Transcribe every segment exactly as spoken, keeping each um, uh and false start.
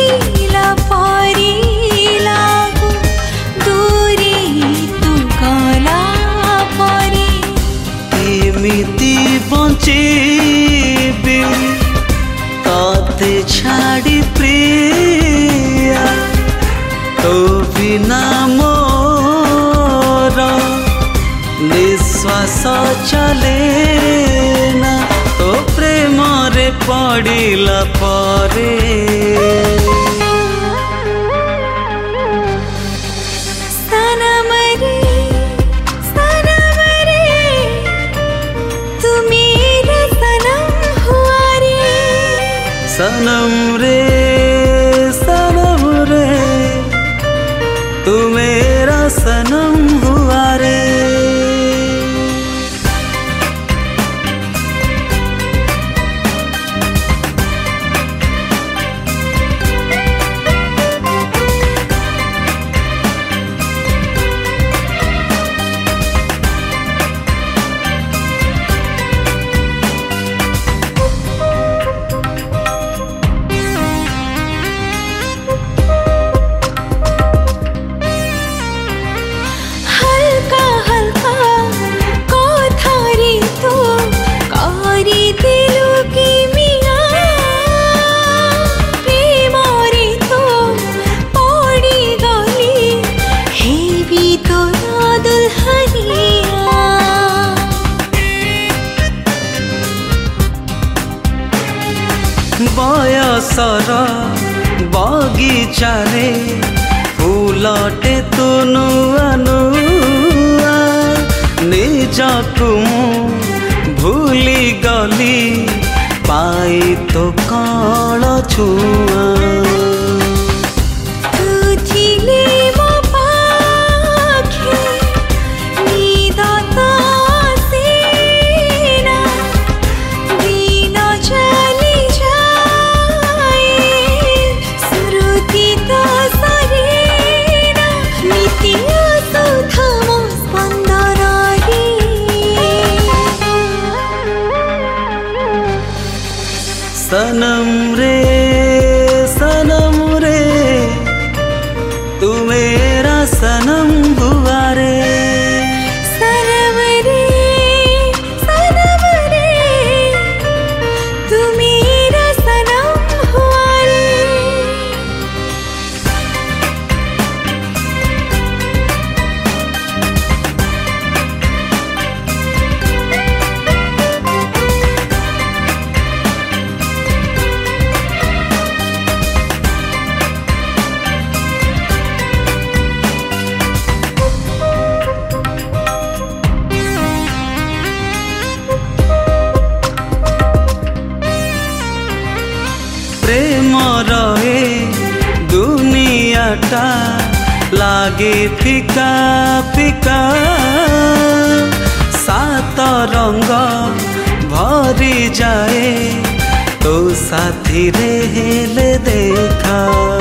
देखिला परी लागू दूरी तू गला परी एमिति बंचीबी तते छाड़ी प्रिया तो बिना मोर निश्वास चले ना तो प्रेम रे पड़िला परे सनम रे सनम रे तू मेरा सनम हुआ रे सनम रे सनम रे तू मेरा सनम हुआ रे बयसर बगीचारे फूलटे तू नुआ नुआ निजकु भूली गली पाई तो कल छुआ सनम रे सनम रे तू मेरा सनम हुआ रे सनम रे सनम रे तू मेरा सनम हुआ रे प्रेम रहे दुनियाटा लागे फिका फिका सात रंग भरी जाए तो साथी रे हेले देखा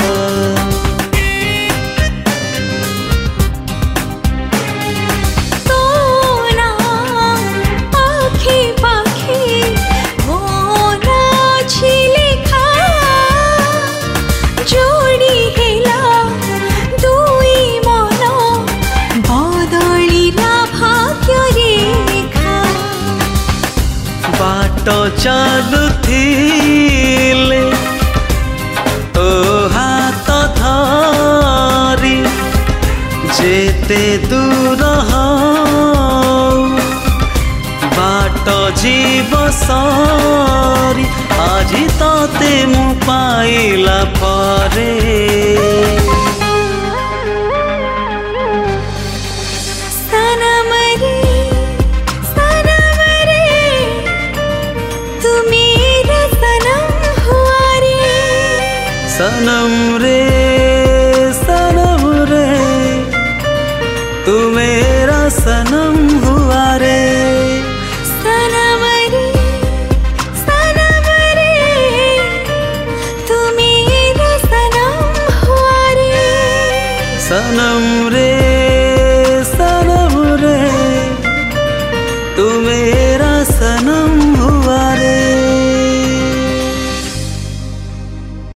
बाट चलुथिले तो हाथ धरी जेते दूर बाट जीव सरी आज तते मु पाइला परे सनम रे सनम रे तू मेरा सनम हुआ रे सनम रे सनम रे तू मेरा सनम हुआ रे सनम रे सनम रे तू मेरा सनम हुआ रे सनम रे सनम रे तू मेरा